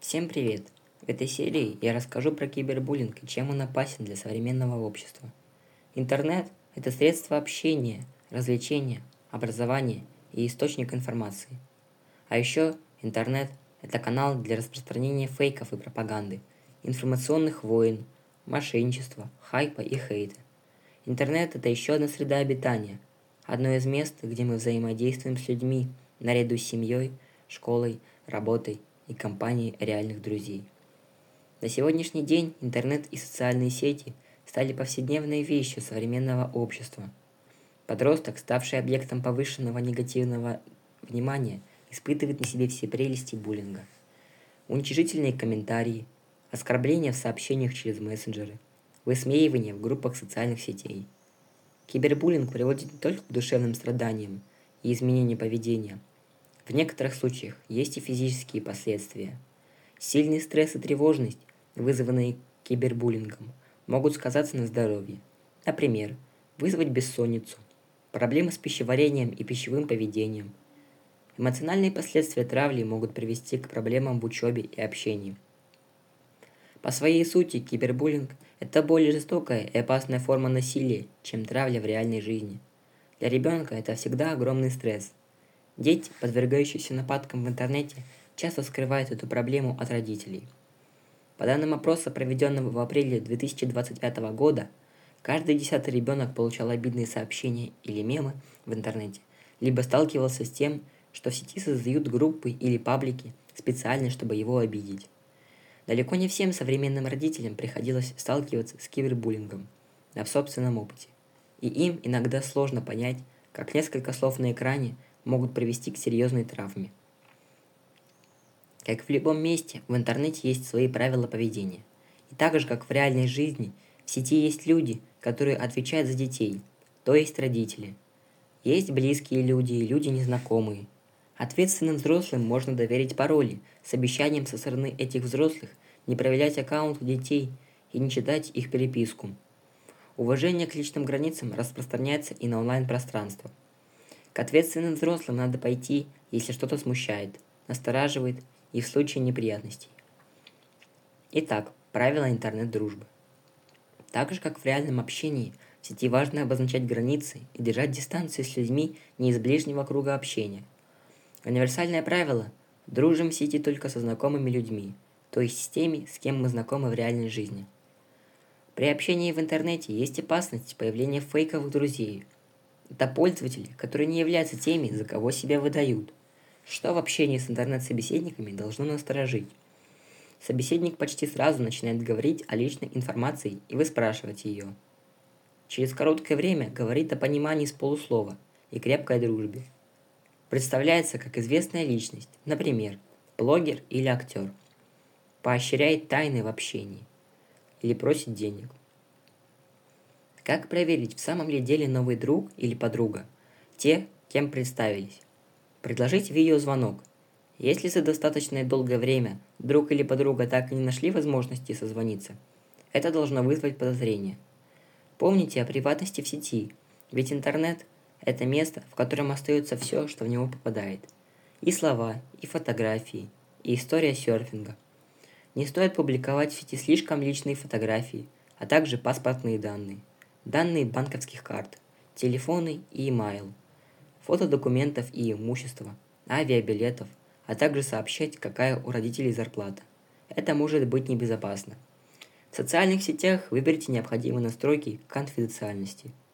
Всем привет! В этой серии я расскажу про кибербуллинг и чем он опасен для современного общества. Интернет– это средство общения, развлечения, образования и источник информации. А еще интернет– это канал для распространения фейков и пропаганды, информационных войн, мошенничества, хайпа и хейта. Интернет– это еще одна среда обитания, одно из мест, где мы взаимодействуем с людьми, наряду с семьей, школой, работой и компанией реальных друзей. На сегодняшний день интернет и социальные сети стали повседневной вещью современного общества. Подросток, ставший объектом повышенного негативного внимания, испытывает на себе все прелести буллинга. Уничижительные комментарии, оскорбления в сообщениях через мессенджеры, высмеивание в группах социальных сетей. Кибербуллинг приводит не только к душевным страданиям и изменению поведения. В некоторых случаях есть и физические последствия. Сильный стресс и тревожность, вызванные кибербуллингом, могут сказаться на здоровье. Например, вызвать бессонницу, проблемы с пищеварением и пищевым поведением. Эмоциональные последствия травли могут привести к проблемам в учебе и общении. По своей сути, кибербуллинг – это более жестокая и опасная форма насилия, чем травля в реальной жизни. Для ребенка это всегда огромный стресс. Дети, подвергающиеся нападкам в интернете, часто скрывают эту проблему от родителей. По данным опроса, проведенного в апреле 2025 года, каждый 10-й ребенок получал обидные сообщения или мемы в интернете, либо сталкивался с тем, что в сети создают группы или паблики специально, чтобы его обидеть. Далеко не всем современным родителям приходилось сталкиваться с кибербуллингом на собственном опыте, и им иногда сложно понять, как несколько слов на экране могут привести к серьезной травме. Как в любом месте, в интернете есть свои правила поведения. И так же, как в реальной жизни, в сети есть люди, которые отвечают за детей, то есть родители. Есть близкие люди и люди незнакомые. Ответственным взрослым можно доверить пароли с обещанием со стороны этих взрослых не проверять аккаунты детей и не читать их переписку. Уважение к личным границам распространяется и на онлайн-пространство. К ответственным взрослым надо пойти, если что-то смущает, настораживает и в случае неприятностей. Итак, правила интернет-дружбы. Так же, как в реальном общении, в сети важно обозначать границы и держать дистанцию с людьми не из ближнего круга общения. Универсальное правило – дружим в сети только со знакомыми людьми, то есть с теми, с кем мы знакомы в реальной жизни. При общении в интернете есть опасность появления фейковых друзей. Это пользователи, которые не являются теми, за кого себя выдают. Что в общении с интернет-собеседниками должно насторожить? Собеседник почти сразу начинает говорить о личной информации, и вы спрашиваете ее. Через короткое время говорит о понимании с полуслова и крепкой дружбе. Представляется как известная личность, например, блогер или актер. Поощряет тайны в общении или просит денег. Как проверить, в самом ли деле новый друг или подруга, те, кем представились? Предложить видеозвонок. Если за достаточно долгое время друг или подруга так и не нашли возможности созвониться, это должно вызвать подозрение. Помните о приватности в сети, ведь интернет – это место, в котором остается все, что в него попадает. И слова, и фотографии, и история серфинга. Не стоит публиковать в сети слишком личные фотографии, а также паспортные данные, данные банковских карт, телефоны и имейл, фото документов и имущества, авиабилетов, а также сообщать, какая у родителей зарплата. Это может быть небезопасно. В социальных сетях выберите необходимые настройки конфиденциальности.